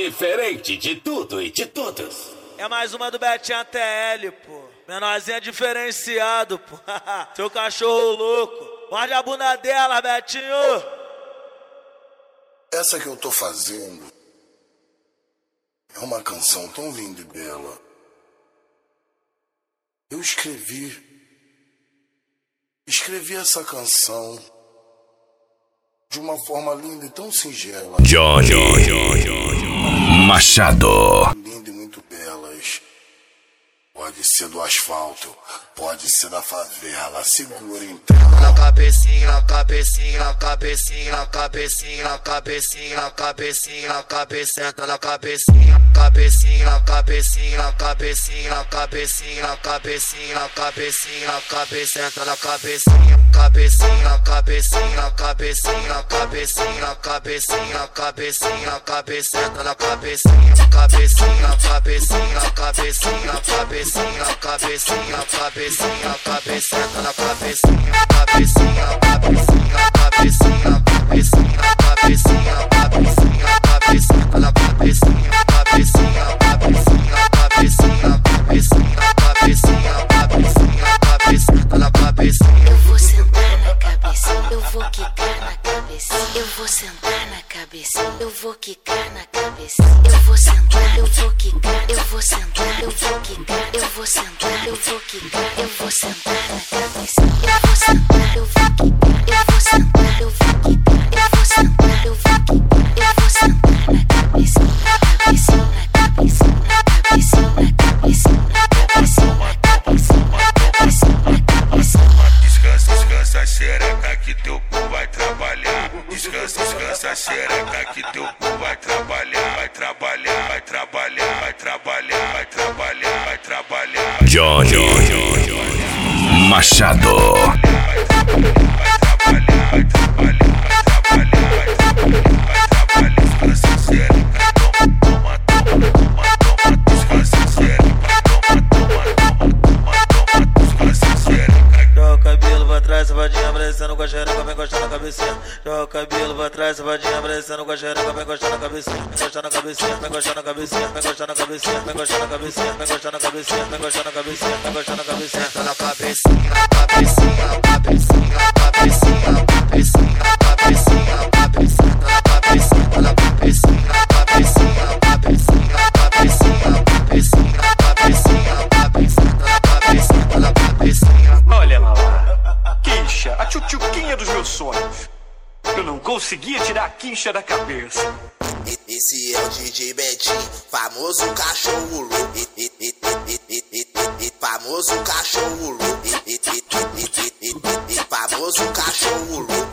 diferente de tudo e de todos. É mais uma do Betinho ATL, pô. Menorzinha diferenciado, pô. Seu cachorro louco. Morde a bunda dela, Betinho. Essa que eu tô fazendo é uma canção tão linda e bela. Eu escrevi essa canção de uma forma linda e tão singela. Johnny Machado. Linda e muito belas. Pode ser do asfalto, pode ser da favela. Segura então. Na cabecinha, cabecinha, cabecinha, cabecinha, cabecinha, cabecinha, cabecinha, na cabecinha, cabecinha, cabecinha, cabecinha, cabecinha, cabecinha, cabecinha, cabecinha, na cabecinha, cabecinha, cabecinha, cabecinha, cabecinha, cabecinha, cabecinha, cabecinha, na cabecinha, cabecinha, cabecinha, cabecinha, cabecinha, cabecinha, cabecinha, cabecinha, na cabecinha, cabecinha, cabecinha, cabecinha, cabecinha, cabecinha, cabecinha, cabecinha, na cabecinha, cabecinha, cabecinha, cabecinha, cabecinha, cabecinha, cabecinha, cabecinha, na cabecinha. Eu vou sentar na cabecinha, eu vou quicar na cabecinha, eu vou sentar na cabecinha, eu vou quicar na cabecinha, eu vou sentar, eu vou quicar, eu vou sentar, eu vou quicar, eu vou sentar, eu vou quicar, eu vou sentar na cabecinha, eu vou sentar, eu vou quicar, eu vou sentar, eu vou quicar, eu vou sentar, eu vou quicar, eu vou sentar na cabecinha, cabecinha, cabecinha, cabecinha, cabecinha, cabecinha, cabecinha, cabecinha. Descansa, descansa, xereca, que teu cu vai trabalhar. Descansa, descansa, xereca, que teu cu vai trabalhar. Vai trabalhar, vai trabalhar, vai trabalhar, vai trabalhar, vai trabalhar. Johnny Machado. Safadinha aparecendo com a xereca, vem encostar na cabecinha. Joga o cabelo pra trás, safadinha aparecendo com a xereca, vem encostar na cabecinha. Vem encostar na cabecinha, vem encostar na cabecinha, vem encostar na cabecinha, vem encostar na cabecinha, vem encostar na cabecinha, vem encostar na cabecinha, vem encostar na cabecinha, na cabecinha, cabecinha, cabecinha, cabecinha, cabecinha, cabecinha, cabecinha, na cabecinha, na cabecinha, cabecinha, cabecinha, cabecinha, cabecinha, cabecinha, cabecinha, na cabecinha, na cabecinha. Olha lá. Quincha, a tchutchuquinha dos meus sonhos. Eu não conseguia tirar a quincha da cabeça. Esse é o DJ Betinho, famoso cachorro louco. Famoso cachorro louco. Famoso cachorro louco.